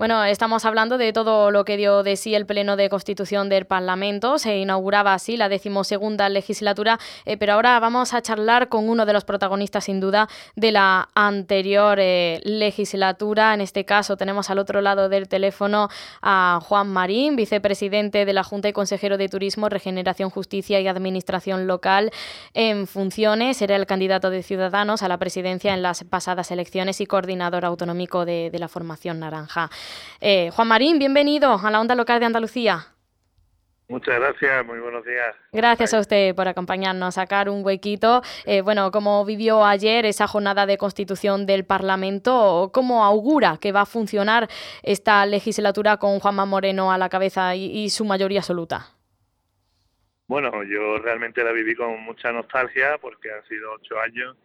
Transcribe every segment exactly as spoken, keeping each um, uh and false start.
Bueno, estamos hablando de todo lo que dio de sí el Pleno de Constitución del Parlamento. Se inauguraba así la decimosegunda legislatura, eh, pero ahora vamos a charlar con uno de los protagonistas, sin duda, de la anterior eh, legislatura. En este caso tenemos al otro lado del teléfono a Juan Marín, vicepresidente de la Junta y consejero de Turismo, Regeneración, Justicia y Administración Local en funciones. Era el candidato de Ciudadanos a la presidencia en las pasadas elecciones y coordinador autonómico de, de la formación naranja. Eh, Juan Marín, bienvenido a la Onda Local de Andalucía. Muchas gracias, muy buenos días. Gracias a usted por acompañarnos, sacar un huequito. Eh, bueno, ¿cómo vivió ayer esa jornada de constitución del Parlamento? ¿Cómo augura que va a funcionar esta legislatura con Juanma Moreno a la cabeza y, y su mayoría absoluta? Bueno, yo realmente la viví con mucha nostalgia porque han sido ocho años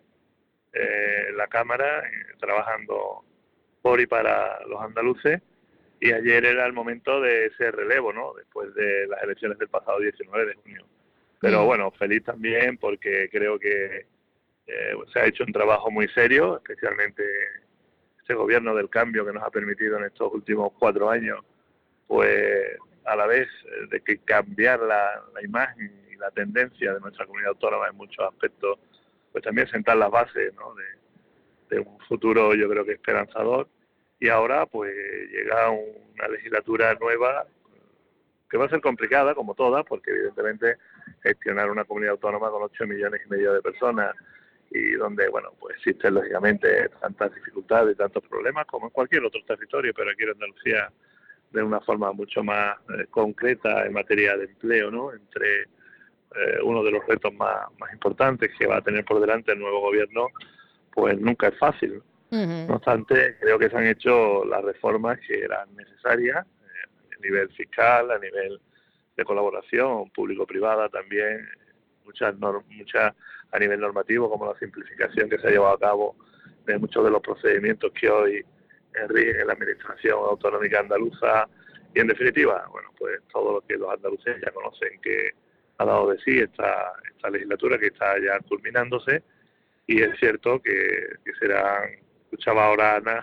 eh, en la Cámara, eh, trabajando por y para los andaluces, y ayer era el momento de ese relevo, ¿no? Después de las elecciones del pasado diecinueve de junio. Pero mm. bueno, feliz también porque creo que eh, se ha hecho un trabajo muy serio, especialmente este gobierno del cambio que nos ha permitido en estos últimos cuatro años, pues a la vez de que cambiar la, la imagen y la tendencia de nuestra comunidad autónoma en muchos aspectos, pues también sentar las bases, ¿no? de, de un futuro, yo creo que esperanzador. Y ahora pues llega una legislatura nueva que va a ser complicada, como todas, porque evidentemente gestionar una comunidad autónoma con ocho millones y medio de personas y donde, bueno, pues existen lógicamente tantas dificultades y tantos problemas como en cualquier otro territorio, pero aquí en Andalucía de una forma mucho más eh, concreta en materia de empleo, ¿no? Entre eh, uno de los retos más, más importantes que va a tener por delante el nuevo gobierno, pues nunca es fácil. Uh-huh. No obstante, creo que se han hecho las reformas que eran necesarias eh, a nivel fiscal, a nivel de colaboración público-privada también, muchas, norm- muchas a nivel normativo, como la simplificación que se ha llevado a cabo de muchos de los procedimientos que hoy en la administración autonómica andaluza, y en definitiva, bueno, pues todo lo que los andaluces ya conocen que ha dado de sí esta, esta legislatura que está ya culminándose, y es cierto que, que serán, escuchaba ahora Ana,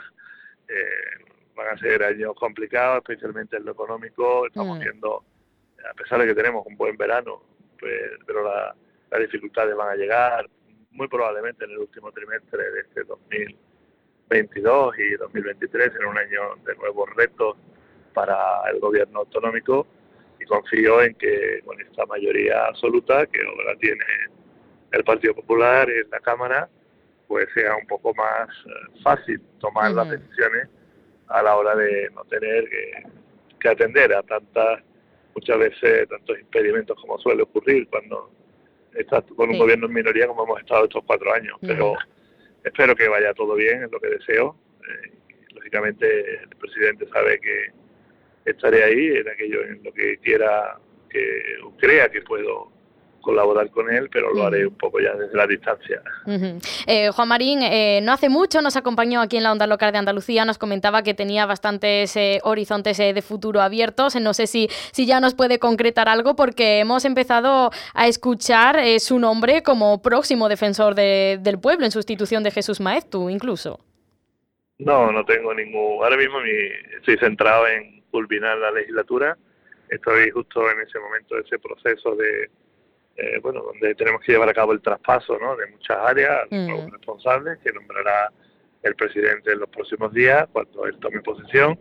eh, van a ser años complicados, especialmente en lo económico. Estamos mm. viendo, a pesar de que tenemos un buen verano, pues, pero la, las dificultades van a llegar muy probablemente en el último trimestre de este dos mil veintidós y dos mil veintitrés, en un año de nuevos retos para el gobierno autonómico, y confío en que con esta mayoría absoluta que ahora tiene el Partido Popular en la Cámara, pues sea un poco más eh, fácil tomar uh-huh. las decisiones a la hora de no tener que, que atender a tantas, muchas veces, tantos impedimentos como suele ocurrir cuando estás con un sí. gobierno en minoría como hemos estado estos cuatro años. Uh-huh. Pero espero que vaya todo bien, es lo que deseo. Eh, lógicamente el presidente sabe que estaré ahí en aquello en lo que quiera, que crea que puedo colaborar con él, pero lo haré un poco ya desde la distancia. Uh-huh. eh, Juan Marín, eh, no hace mucho nos acompañó aquí en la Onda Local de Andalucía, nos comentaba que tenía bastantes eh, horizontes eh, de futuro abiertos. No sé si, si ya nos puede concretar algo, porque hemos empezado a escuchar eh, su nombre como próximo defensor de, del pueblo, en sustitución de Jesús Maeztu, incluso. No, no tengo ningún... Ahora mismo mi, estoy centrado en culminar la legislatura. Estoy justo en ese momento, de ese proceso de Eh, bueno, donde tenemos que llevar a cabo el traspaso, ¿no?, de muchas áreas, mm. nuevos responsables que nombrará el presidente en los próximos días cuando él tome posesión.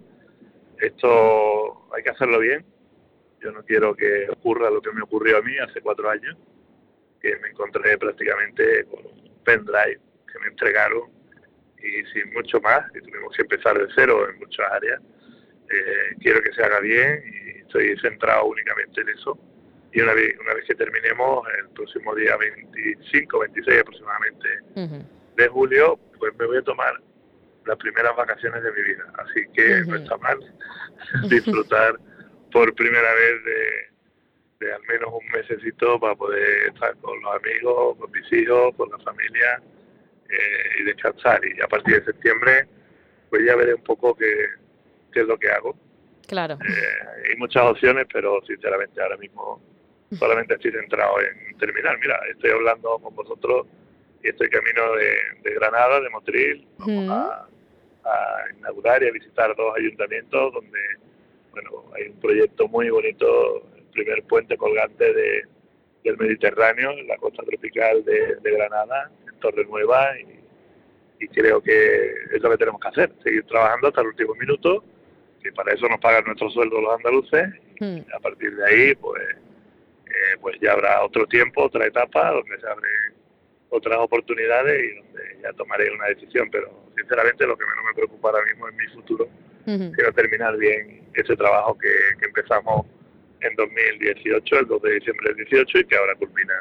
Esto hay que hacerlo bien. Yo no quiero que ocurra lo que me ocurrió a mí hace cuatro años, que me encontré prácticamente con un pendrive que me entregaron y sin mucho más, y tuvimos que empezar de cero en muchas áreas. Eh, quiero que se haga bien y estoy centrado únicamente en eso. Y una vez, una vez que terminemos, el próximo día veinticinco, veintiséis aproximadamente uh-huh. de julio, pues me voy a tomar las primeras vacaciones de mi vida. Así que uh-huh. no está mal disfrutar por primera vez de, de al menos un mesecito para poder estar con los amigos, con mis hijos, con la familia eh, y descansar. Y a partir de septiembre, pues ya veré un poco qué, qué es lo que hago. Claro. Eh, hay muchas opciones, pero sinceramente ahora mismo solamente estoy centrado en terminar. Mira, estoy hablando con vosotros y estoy camino de, de Granada, de Motril. Vamos mm. a, a inaugurar y a visitar dos ayuntamientos donde, bueno, hay un proyecto muy bonito, el primer puente colgante de, del Mediterráneo, en la costa tropical de, de Granada, en Torrenueva, y, y creo que es lo que tenemos que hacer, seguir trabajando hasta el último minuto, y para eso nos pagan nuestros sueldos los andaluces, y a partir de ahí, pues, eh, pues ya habrá otro tiempo, otra etapa, donde se abren otras oportunidades y donde ya tomaré una decisión, pero sinceramente lo que menos me preocupa ahora mismo es mi futuro. Uh-huh. Quiero terminar bien ese trabajo que, que empezamos en dos mil dieciocho, el dos de diciembre del dieciocho, y que ahora culmina.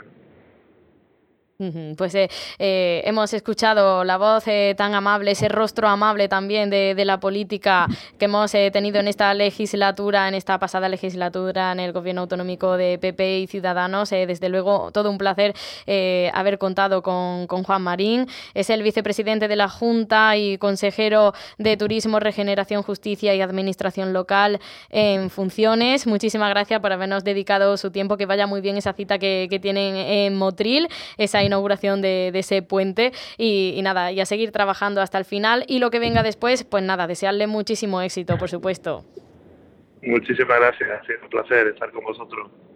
Pues eh, eh, hemos escuchado la voz eh, tan amable, ese rostro amable también de, de la política que hemos eh, tenido en esta legislatura, en esta pasada legislatura, en el Gobierno Autonómico de P P y Ciudadanos. Eh, desde luego, todo un placer eh, haber contado con, con Juan Marín. Es el vicepresidente de la Junta y consejero de Turismo, Regeneración, Justicia y Administración Local en funciones. Muchísimas gracias por habernos dedicado su tiempo. Que vaya muy bien esa cita que, que tienen en Motril, esa inauguración de, de ese puente y, y nada, y a seguir trabajando hasta el final, y lo que venga después, pues nada, desearle muchísimo éxito, por supuesto. Muchísimas gracias, ha sido un placer estar con vosotros.